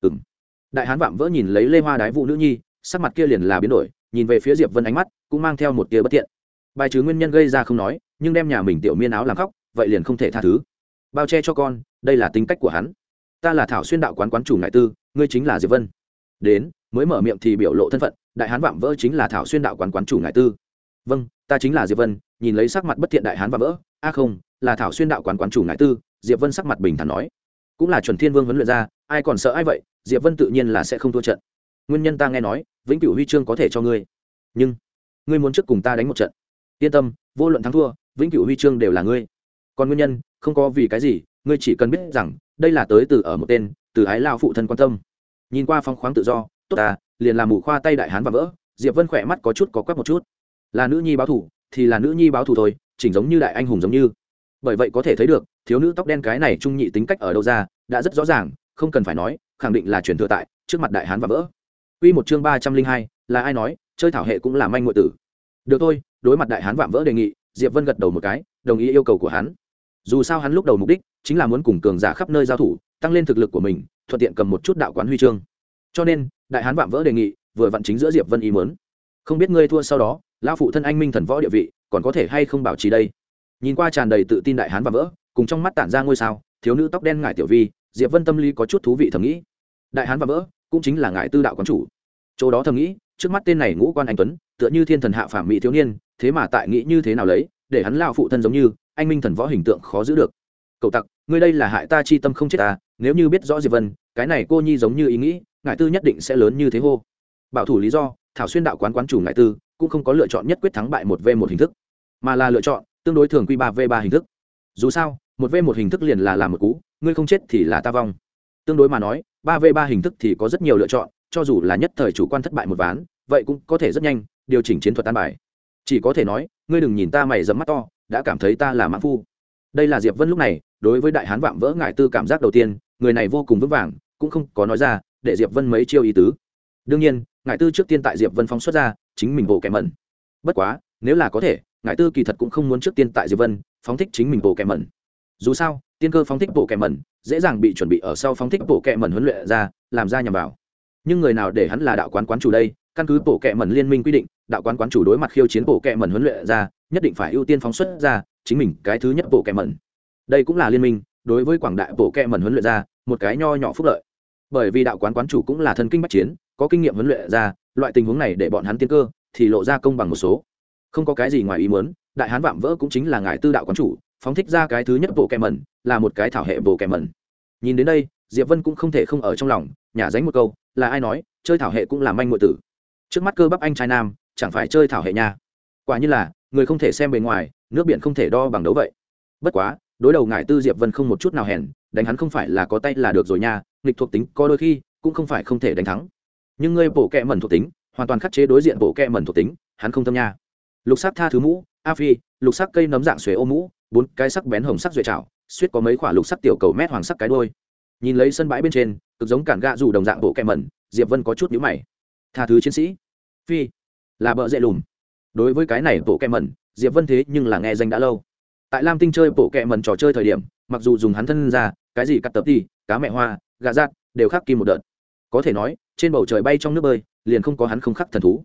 Đại hán vạm vỡ nhìn lấy Lê Hoa đái vụ nữ nhi, sắc mặt kia liền là biến đổi, nhìn về phía Diệp Vân ánh mắt cũng mang theo một tia bất tiện. Bài trừ nguyên nhân gây ra không nói, nhưng đem nhà mình tiểu miên áo làm khóc, vậy liền không thể tha thứ. Bao che cho con, đây là tính cách của hắn. Ta là Thảo Xuyên đạo quán chủ ngải tư, ngươi chính là Diệp Vân. Đến, mới mở miệng thì biểu lộ thân phận, đại hán vạm vỡ chính là Thảo Xuyên đạo quán chủ ngải tư. Vâng, ta chính là Diệp Vân. Nhìn lấy sắc mặt bất thiện đại hán vạm vỡ, không, là Thảo Xuyên đạo quán chủ ngải tư. Diệp Vân sắc mặt bình thản nói, cũng là chuẩn thiên vương huấn luyện ra, ai còn sợ ai vậy. Diệp Vân tự nhiên là sẽ không thua trận. Nguyên nhân ta nghe nói, vĩnh cửu huy chương có thể cho ngươi, nhưng ngươi muốn trước cùng ta đánh một trận. Yên tâm, vô luận thắng thua, vĩnh cửu huy chương đều là ngươi. Còn nguyên nhân, không có vì cái gì, ngươi chỉ cần biết rằng đây là tới từ ở một tên từ ái lao phụ thân quan tâm. Nhìn qua phong khoáng tự do, tốt ta, liền làm mù khoa tay đại hán và vỡ. Diệp Vân khỏe mắt có chút có quắc một chút. Là nữ nhi báo thủ thì là nữ nhi báo thủ thôi, chỉnh giống như đại anh hùng giống như. Bởi vậy có thể thấy được, thiếu nữ tóc đen cái này trung nhị tính cách ở đâu ra, đã rất rõ ràng, không cần phải nói, khẳng định là truyền thừa tại trước mặt đại hán và vỡ. Quy một chương 302, là ai nói, chơi thảo hệ cũng là manh muội tử. Được thôi, đối mặt đại hán vạm vỡ đề nghị, Diệp Vân gật đầu một cái, đồng ý yêu cầu của hắn. Dù sao hắn lúc đầu mục đích chính là muốn cùng cường giả khắp nơi giao thủ, tăng lên thực lực của mình, thuận tiện cầm một chút đạo quán huy chương. Cho nên, đại hán vạm vỡ đề nghị, vừa vặn chính giữa Diệp Vân ý muốn. Không biết ngươi thua sau đó, lão phụ thân anh minh thần võ địa vị, còn có thể hay không bảo trì đây. Nhìn qua tràn đầy tự tin đại hán vạm vỡ, cùng trong mắt tản ra ngôi sao, thiếu nữ tóc đen ngải tiểu vi, Diệp Vân tâm lý có chút thú vị thầm nghĩ. Đại hán vạm vỡ, cũng chính là ngải tư đạo quán chủ. Chỗ đó thầm nghĩ, trước mắt tên này ngũ quan anh tuấn, tựa như thiên thần hạ phàm mỹ thiếu niên, thế mà tại nghĩ như thế nào lấy, để hắn lão phụ thân giống như anh minh thần võ hình tượng khó giữ được. Cậu tặc, ngươi đây là hại ta chi tâm không chết ta, nếu như biết rõ Diệp Vân, cái này cô nhi giống như ý nghĩ, ngải tư nhất định sẽ lớn như thế hô. Bảo thủ lý do, Thảo Xuyên đạo quán chủ ngải tư cũng không có lựa chọn nhất quyết thắng bại 1v1 hình thức, mà là lựa chọn tương đối thường quy 3v3 hình thức. Dù sao, 1v1 hình thức liền là làm một cú, ngươi không chết thì là ta vong. Tương đối mà nói, 3v3 hình thức thì có rất nhiều lựa chọn, cho dù là nhất thời chủ quan thất bại một ván, vậy cũng có thể rất nhanh điều chỉnh chiến thuật tan bài. Chỉ có thể nói, ngươi đừng nhìn ta mày rậm mắt to, đã cảm thấy ta là mãng phu. Đây là Diệp Vân lúc này đối với đại hán vạm vỡ ngải tư cảm giác đầu tiên, người này vô cùng vững vàng, cũng không có nói ra để Diệp Vân mấy chiêu ý tứ. Đương nhiên, ngải tư trước tiên tại Diệp Vân phóng xuất ra chính mình bộ kẻ mẩn. Bất quá, nếu là có thể, ngải tư kỳ thật cũng không muốn trước tiên tại Diệp Vân phóng thích chính mình bộ kẻ mẩn. Dù sao, tiên cơ phóng thích bộ kẻ mẩn dễ dàng bị chuẩn bị ở sau phóng thích bộ kẻ mẩn huấn luyện ra, làm ra nhằm vào. Nhưng người nào để hắn là đạo quán chủ đây, căn cứ bộ kẻ mẩn liên minh quy định, đạo quán chủ đối mặt khiêu chiến bộ kẻ mẩn huấn luyện ra, nhất định phải ưu tiên phóng xuất ra chính mình cái thứ nhất bộ kẻ mẩn. Đây cũng là liên minh đối với quảng đại bộ kẻ mẩn huấn luyện ra một cái nho nhỏ phúc lợi. Bởi vì đạo quán chủ cũng là thần kinh bách chiến, có kinh nghiệm huấn luyện ra, loại tình huống này để bọn hắn tiên cơ thì lộ ra công bằng một số. Không có cái gì ngoài ý muốn, đại hán vạm vỡ cũng chính là ngải tư đạo quán chủ, phóng thích ra cái thứ nhất bộ kẻ mẩn, là một cái thảo hệ bộ kẻ mẩn. Nhìn đến đây, Diệp Vân cũng không thể không ở trong lòng nhả dánh một câu, là ai nói, chơi thảo hệ cũng là manh muội tử. Trước mắt cơ bắp anh trai nam, chẳng phải chơi thảo hệ nha. Quả như là, người không thể xem bề ngoài, nước biển không thể đo bằng đấu vậy. Bất quá, đối đầu ngải tư Diệp Vân không một chút nào hèn, đánh hắn không phải là có tay là được rồi nha, nghịch thuộc tính có đôi khi cũng không phải không thể đánh thắng. Nhưng ngươi bộ kệ mẩn thuộc tính, hoàn toàn khắc chế đối diện bộ kệ mẩn thuộc tính, hắn không tâm nha. Lục sắc tha thứ mũ, a phi, lục sắc cây nấm dạng xuế ô mũ, bốn cái sắc bén hồng sắc duệ trảo, suýt có mấy quả lục sắc tiểu cầu mét hoàng sắc cái đuôi. Nhìn lấy sân bãi bên trên, cực giống cản gạ dù đồng dạng bộ kệ mẩn, Diệp Vân có chút nhíu mày. Tha thứ chiến sĩ, phi, là bợ dễ lùm. Đối với cái này bộ kệ mẩn, Diệp Vân thế nhưng là nghe danh đã lâu. Tại Lam Tinh chơi bộ kệ mẩn trò chơi thời điểm, mặc dù dùng hắn thân ra, cái gì cắt tập đi, cá mẹ hoa, gà rát, đều khắc kim một đợt. Có thể nói, trên bầu trời bay trong nước bơi, liền không có hắn không khắc thần thú.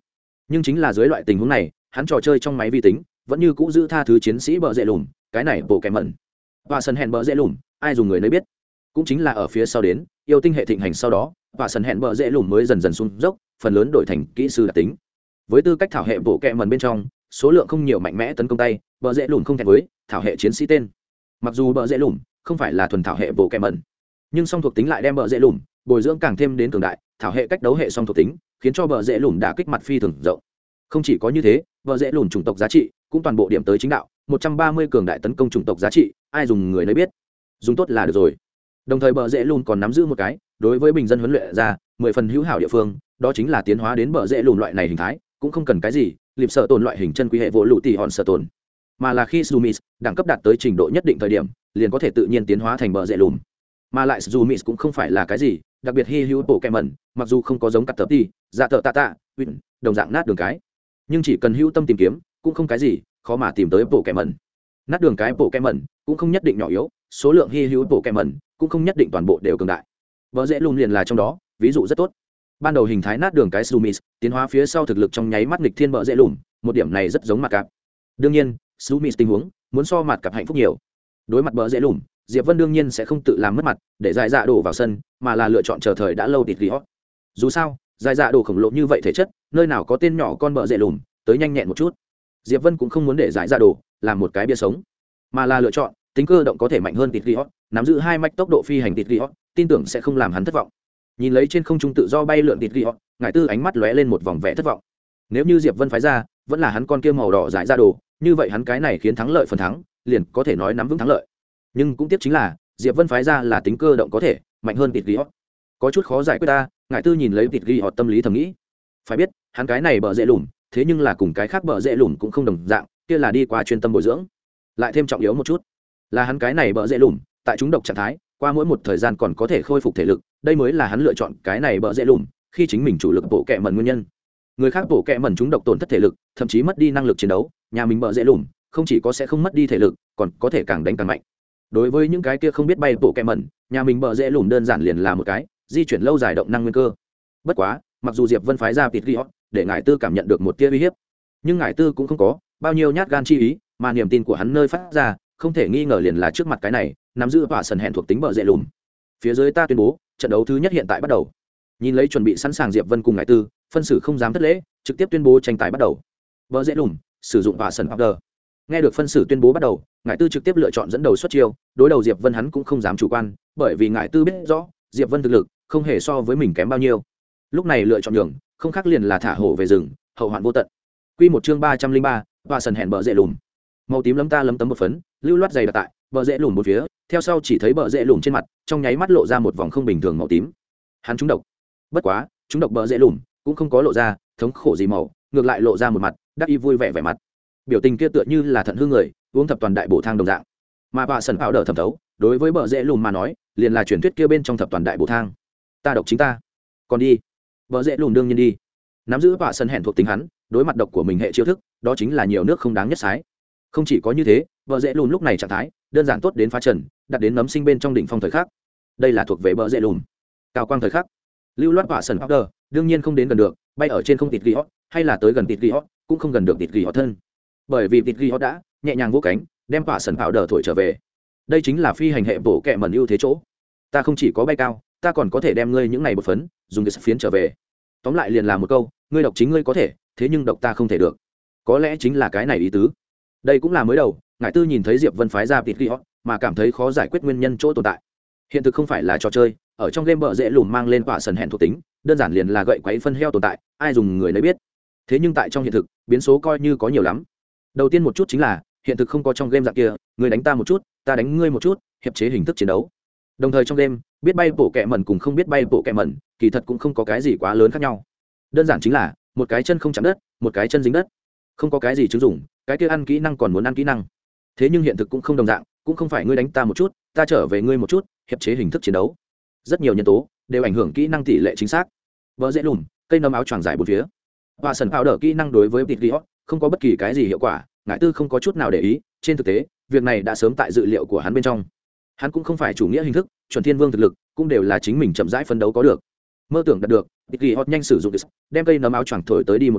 nhưng chính là dưới loại tình huống này hắn trò chơi trong máy vi tính vẫn như cũ giữ tha thứ chiến sĩ bờ rễ lùm cái này bộ kèm mẩn và sân hẹn bờ rễ lùm ai dùng người nấy biết. Cũng chính là ở phía sau đến yêu tinh hệ thịnh hành sau đó và sân hẹn bờ rễ lùm mới dần dần xuống dốc, phần lớn đổi thành kỹ sư đặc tính. Với tư cách thảo hệ bộ kèm mẩn bên trong số lượng không nhiều mạnh mẽ tấn công tay, bờ rễ lùm không thẹn với thảo hệ chiến sĩ tên. Mặc dù bờ rễ lùm không phải là thuần thảo hệ bộ kèm mẩn, nhưng song thuộc tính lại đem bờ rễ lùm bồi dưỡng càng thêm đến cường đại. Thảo hệ cách đấu hệ song thuộc tính khiến cho bờ rễ lùm đã kích mặt phi thường rộng. Không chỉ có như thế, bờ rễ lùm chủng tộc giá trị cũng toàn bộ điểm tới chính đạo, 130 cường đại tấn công chủng tộc giá trị, ai dùng người nấy biết, dùng tốt là được rồi. Đồng thời bờ rễ lùm còn nắm giữ một cái đối với bình dân huấn luyện ra 10 phần hữu hảo địa phương, đó chính là tiến hóa đến bờ rễ lùm loại này hình thái cũng không cần cái gì liệp sợ tồn loại hình chân quý hệ vô lụ tỷ hòn sợ tồn, mà là khi Zumis đẳng cấp đạt tới trình độ nhất định thời điểm liền có thể tự nhiên tiến hóa thành bờ rễ lùm. Mà lại Zumis cũng không phải là cái gì đặc biệt hy hữu bộ kẹm mẩn, mặc dù không có giống cắt tập đi dạ tợ tạ đồng dạng nát đường cái, nhưng chỉ cần hữu tâm tìm kiếm cũng không cái gì khó mà tìm tới bộ kẹm mẩn. Nát đường cái bộ kẹm mẩn cũng không nhất định nhỏ yếu, số lượng hy hữu bộ kẹm mẩn cũng không nhất định toàn bộ đều cường đại. Bờ rễ lùm liền là trong đó ví dụ rất tốt. Ban đầu hình thái nát đường cái Zumis tiến hóa phía sau thực lực trong nháy mắt nghịch thiên bờ rễ lùm, một điểm này rất giống mặt cạp. Đương nhiên Zumis tình huống muốn so mặt cạp hạnh phúc nhiều. Đối mặt bờ rễ lùm, Diệp Vân đương nhiên sẽ không tự làm mất mặt để giải dạ đổ vào sân, mà là lựa chọn chờ thời đã lâu tịt ghi hót. Dù sao giải dạ đổ khổng lồ như vậy thể chất, nơi nào có tên nhỏ con bờ rễ lùm tới nhanh nhẹn một chút. Diệp Vân cũng không muốn để giải dạ đổ làm một cái bia sống, mà là lựa chọn tính cơ động có thể mạnh hơn tịt ghi hót, nắm giữ hai mạch tốc độ phi hành tịt ghi hót, tin tưởng sẽ không làm hắn thất vọng. Nhìn lấy trên không trung tự do bay lượn tịt ghi hót, ngải tư ánh mắt lóe lên một vòng vẻ thất vọng. Nếu như Diệp Vân phái ra vẫn là hắn con kia màu đỏ giải dạ đổ, như vậy hắn cái này khiến thắng lợi phần thắng liền có thể nói nắm vững thắng lợi. Nhưng cũng tiếc chính là Diệp Vân phái ra là tính cơ động có thể mạnh hơn tịt ghi hót, có chút khó giải quyết ta. Ngải tư nhìn lấy tịt ghi hót tâm lý thầm nghĩ, phải biết hắn cái này bờ rễ lùm thế nhưng là cùng cái khác bờ rễ lùm cũng không đồng dạng, kia là đi qua chuyên tâm bồi dưỡng, lại thêm trọng yếu một chút là hắn cái này bờ rễ lùm tại chúng độc trạng thái qua mỗi một thời gian còn có thể khôi phục thể lực, đây mới là hắn lựa chọn cái này bờ rễ lùm khi chính mình chủ lực bộ kệ mẩn nguyên nhân. Người khác bộ kệ mẩn chúng độc tổn thất thể lực, thậm chí mất đi năng lực chiến đấu, nhà mình bờ rễ lùm không chỉ có sẽ không mất đi thể lực, còn có thể càng đánh càng mạnh. Đối với những cái kia không biết bay bộ kệ mẩn, nhà mình bờ rễ lùm đơn giản liền là một cái di chuyển lâu dài động năng nguyên cơ. Bất quá mặc dù Diệp Vân phái ra tịt ghi hót để ngải tư cảm nhận được một tia uy hiếp, nhưng ngải tư cũng không có bao nhiêu nhát gan chi ý, mà niềm tin của hắn nơi phát ra không thể nghi ngờ liền là trước mặt cái này nắm giữ và sần hẹn thuộc tính bờ rễ lùm. Phía dưới ta tuyên bố trận đấu thứ nhất hiện tại bắt đầu. Nhìn lấy chuẩn bị sẵn sàng Diệp Vân cùng ngải tư, phân xử không dám thất lễ, trực tiếp tuyên bố tranh tài bắt đầu. Bờ rễ lùm sử dụng và sần order. Nghe được phân xử tuyên bố bắt đầu, ngải tư trực tiếp lựa chọn dẫn đầu xuất chiêu. Đối đầu Diệp Vân hắn cũng không dám chủ quan, bởi vì ngải tư biết rõ Diệp Vân thực lực không hề so với mình kém bao nhiêu. Lúc này lựa chọn nhường không khác liền là thả hổ về rừng, hậu hoạn vô tận. Quy một chương 303, và sần hẹn bờ rễ lùm. Màu tím lấm ta lấm tấm một phấn, lưu loát dày đặc tại bờ rễ lùm một phía, theo sau chỉ thấy bờ rễ lùm trên mặt trong nháy mắt lộ ra một vòng không bình thường màu tím. Hắn trúng độc. Bất quá trúng độc bờ rễ lùm cũng không có lộ ra thống khổ gì màu, ngược lại lộ ra một mặt đắc ý vui vẻ vẻ mặt, biểu tình kia tựa như là thận hư người uống thập toàn đại bổ thang đồng dạng. Mà bạ sần ảo đỡ thẩm thấu đối với bờ rễ lùm mà nói liền là truyền thuyết kia bên trong thập toàn đại bổ thang. Ta độc chính ta, còn đi. Bờ rễ lùm đương nhiên đi. Nắm giữ bạ sần hẹn thuộc tính hắn, đối mặt độc của mình hệ chiêu thức đó chính là nhiều nước không đáng nhất sái. Không chỉ có như thế, bờ rễ lùm lúc này trạng thái đơn giản tốt đến phá trần, đặt đến nấm sinh bên trong đỉnh phong thời khắc. Đây là thuộc về bờ rễ lùm cao quang thời khắc. Lưu loát bạ sần order đương nhiên không đến gần được, bay ở trên không tịt ghi hót, hay là tới gần tịt ghi hót cũng không gần được tịt ghi hót thân, bởi vì tịt ghi hót đã nhẹ nhàng vỗ cánh đem bạ sần order thổi trở về. Đây chính là phi hành hệ bổ kẹ mẩn ưu thế chỗ. Ta không chỉ có bay cao, ta còn có thể đem ngươi những này bột phấn dùng cái phiến trở về. Tóm lại liền là một câu, ngươi độc chính ngươi có thể, thế nhưng độc ta không thể được. Có lẽ chính là cái này ý tứ. Đây cũng là mới đầu, ngải tư nhìn thấy Diệp Vân phái ra tịt ghi hót mà cảm thấy khó giải quyết nguyên nhân chỗ tồn tại. Hiện thực không phải là trò chơi, ở trong game bờ rễ lùm mang lên quả sần hẹn thuộc tính, đơn giản liền là gậy quấy phân heo tồn tại, ai dùng người nấy biết. Thế nhưng tại trong hiện thực, biến số coi như có nhiều lắm. Đầu tiên một chút chính là hiện thực không có trong game dạng kia, người đánh ta một chút, ta đánh ngươi một chút, hiệp chế hình thức chiến đấu. Đồng thời trong game, biết bay bộ kẹ mẩn cùng không biết bay bộ kẹ mẩn, kỳ thật cũng không có cái gì quá lớn khác nhau. Đơn giản chính là một cái chân không chạm đất, một cái chân dính đất, không có cái gì chứng dụng, cái kia ăn kỹ năng còn muốn ăn kỹ năng. Thế nhưng hiện thực cũng không đồng dạng, cũng không phải ngươi đánh ta một chút, ta trở về ngươi một chút, hiệp chế hình thức chiến đấu. Rất nhiều nhân tố đều ảnh hưởng kỹ năng tỷ lệ chính xác. Vỡ dễ lùm, cây nấm áo choàng dài bốn phía. Và sần pháo đỡ kỹ năng đối với tịt ghi hót không có bất kỳ cái gì hiệu quả, ngải tư không có chút nào để ý. Trên thực tế, việc này đã sớm tại dự liệu của hắn bên trong. Hắn cũng không phải chủ nghĩa hình thức, chuẩn thiên vương thực lực cũng đều là chính mình chậm rãi phấn đấu có được. Mơ tưởng đạt được, tịt ghi hót nhanh sử dụng đem cây nấm áo choàng thổi tới đi một bên,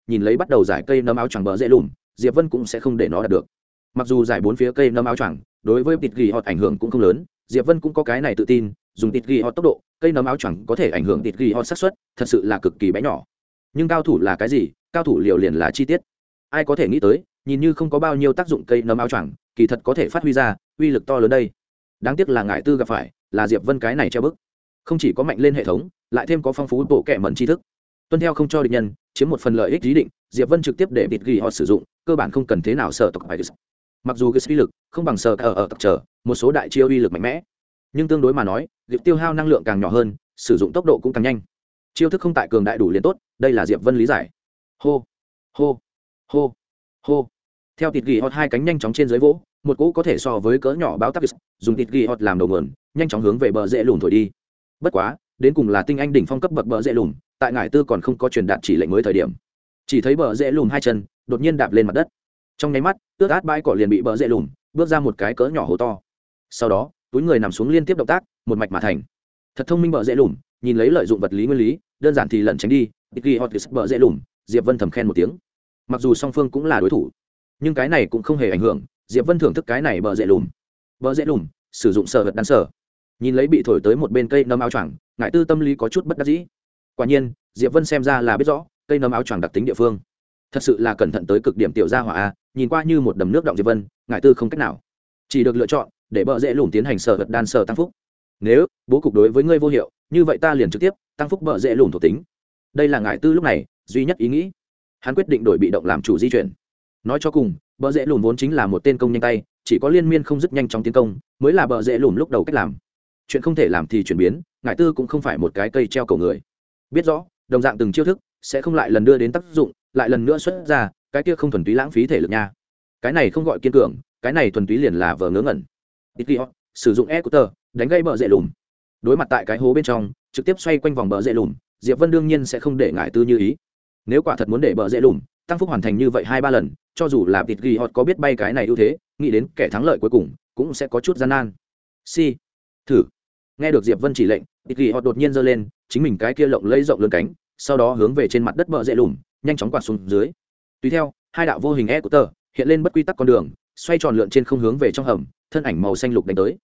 nhìn lấy bắt đầu giải cây nấm áo choàng bờ dễ lùm, Diệp Vân cũng sẽ không để nó đạt được. Mặc dù giải 4 phía cây nấm áo choàng đối với tịt gỉ hot ảnh hưởng cũng không lớn, Diệp Vân cũng có cái này tự tin, dùng tịt gỉ hot tốc độ, cây nấm áo choàng có thể ảnh hưởng tịt gỉ hot xác suất, thật sự là cực kỳ bé nhỏ. Nhưng cao thủ là cái gì? Cao thủ liều liền là chi tiết. Ai có thể nghĩ tới, nhìn như không có bao nhiêu tác dụng cây nấm áo choàng, kỳ thật có thể phát huy ra uy lực to lớn đây. Đáng tiếc là ngải tư gặp phải, là Diệp Vân cái này treo bức. Không chỉ có mạnh lên hệ thống, lại thêm có phong phú bộ kệ mẩn tri thức. Tuân theo không cho địch nhân, chiếm một phần lợi ích ý định, Diệp Vân trực tiếp để tịt gỉ hot sử dụng, cơ bản không cần thế nào sợ tộc phải. Mặc dù cái uy lực không bằng sở ở tập trở một số đại chiêu uy lực mạnh mẽ, nhưng tương đối mà nói việc tiêu hao năng lượng càng nhỏ hơn, sử dụng tốc độ cũng càng nhanh. Chiêu thức không tại cường đại đủ liền tốt, đây là Diệp Vân lý giải. Hô hô hô hô, theo tịt gỉ hot hai cánh nhanh chóng trên dưới vỗ, một cỗ có thể so với cỡ nhỏ báo táp dùng tịt gỉ hot làm đầu nguồn, nhanh chóng hướng về bờ rễ lùn thổi đi. Bất quá đến cùng là tinh anh đỉnh phong cấp bậc bờ rễ lùn, tại ngải tư còn không có truyền đạt chỉ lệnh mới thời điểm, chỉ thấy bờ rễ lùn hai chân đột nhiên đạp lên mặt đất. Trong nháy mắt ướt át bãi cỏ liền bị bờ rễ lùm bước ra một cái cỡ nhỏ hố to. Sau đó túi người nằm xuống liên tiếp động tác, một mạch mà thành. Thật thông minh bờ rễ lùm, nhìn lấy lợi dụng vật lý nguyên lý, đơn giản thì lẩn tránh đi. Tiki hot bờ rễ lùm, Diệp Vân thầm khen một tiếng. Mặc dù song phương cũng là đối thủ, nhưng cái này cũng không hề ảnh hưởng Diệp Vân thưởng thức cái này bờ rễ lùm. Bờ rễ lùm sử dụng sở vật đan sở, nhìn lấy bị thổi tới một bên cây nấm áo choàng, ngải tư tâm lý có chút bất đắc dĩ. Quả nhiên Diệp Vân xem ra là biết rõ cây nấm áo choàng đặc tính địa phương, thật sự là cẩn thận tới cực điểm. Tiểu gia hỏa a, nhìn qua như một đầm nước động Diệp Vân, ngải tư không cách nào, chỉ được lựa chọn để bờ rễ lùm tiến hành sở vật đan sở tăng phúc. Nếu bố cục đối với ngươi vô hiệu, như vậy ta liền trực tiếp tăng phúc bờ rễ lùm thuộc tính. Đây là ngải tư lúc này duy nhất ý nghĩ. Hắn quyết định đổi bị động làm chủ di chuyển. Nói cho cùng, bờ rễ lùm vốn chính là một tên công nhanh tay, chỉ có liên miên không dứt nhanh chóng tiến công mới là bờ rễ lùm lúc đầu cách làm. Chuyện không thể làm thì chuyển biến, ngải tư cũng không phải một cái cây treo cổ người, biết rõ đồng dạng từng chiêu thức sẽ không lại lần đưa đến tác dụng, lại lần nữa xuất ra, cái kia không thuần túy lãng phí thể lực nha. Cái này không gọi kiên cường, cái này thuần túy liền là vờ ngớ ngẩn. Ikiot sử dụng e-cutter đánh gây bờ rễ lùm. Đối mặt tại cái hố bên trong, trực tiếp xoay quanh vòng bờ rễ lùm, Diệp Vân đương nhiên sẽ không để ngải tư như ý. Nếu quả thật muốn để bờ rễ lùm tăng phúc hoàn thành như vậy 2-3 lần, cho dù là Ikiot có biết bay cái này ưu thế, nghĩ đến kẻ thắng lợi cuối cùng cũng sẽ có chút gian nan. Si, thử. Nghe được Diệp Vân chỉ lệnh, Ikiot đột nhiên giơ lên chính mình cái kia lộng lẫy rộng lớn cánh, sau đó hướng về trên mặt đất bờ rễ lùm nhanh chóng quạt xuống dưới. Tùy theo hai đạo vô hình e-cutter hiện lên bất quy tắc con đường, xoay tròn lượn trên không hướng về trong hầm, thân ảnh màu xanh lục đánh tới.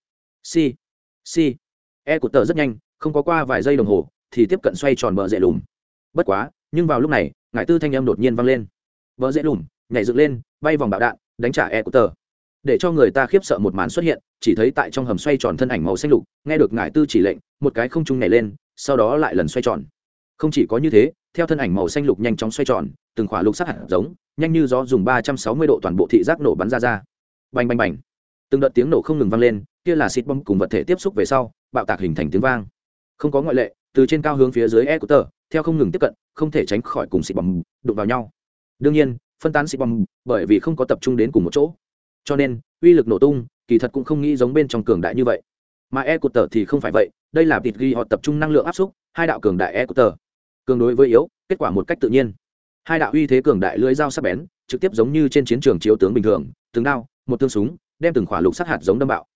Si e-cutter rất nhanh, không có qua vài giây đồng hồ thì tiếp cận xoay tròn bờ rễ lùm. Bất quá nhưng vào lúc này ngải tư thanh âm đột nhiên vang lên, bờ rễ lùm nhảy dựng lên, bay vòng bạo đạn đánh trả e-cutter. Để cho người ta khiếp sợ một màn xuất hiện, chỉ thấy tại trong hầm xoay tròn thân ảnh màu xanh lục nghe được ngải tư chỉ lệnh, một cái không trung nhảy lên, sau đó lại lần xoay tròn. Không chỉ có như thế, theo thân ảnh màu xanh lục nhanh chóng xoay tròn, từng khỏa lục sắc hạt giống nhanh như gió dùng 360 độ toàn bộ thị giác nổ bắn ra. Bành bành bành, từng đợt tiếng nổ không ngừng vang lên, kia là xịt bom cùng vật thể tiếp xúc về sau bạo tạc hình thành tiếng vang. Không có ngoại lệ, từ trên cao hướng phía dưới e-cutter theo không ngừng tiếp cận, không thể tránh khỏi cùng xịt bom đụng vào nhau. Đương nhiên phân tán xịt bom bởi vì không có tập trung đến cùng một chỗ, cho nên uy lực nổ tung kỳ thật cũng không nghĩ giống bên trong cường đại như vậy. Mà e-cutter thì không phải vậy, đây là tịt ghi họ tập trung năng lượng áp xúc, hai đạo cường đại e-cutter cường đối với yếu, kết quả một cách tự nhiên. Hai đạo uy thế cường đại lưỡi dao sắc bén, trực tiếp giống như trên chiến trường chiếu tướng bình thường, từng đao, một thương súng, đem từng khỏa lục sắc hạt giống đâm bạo.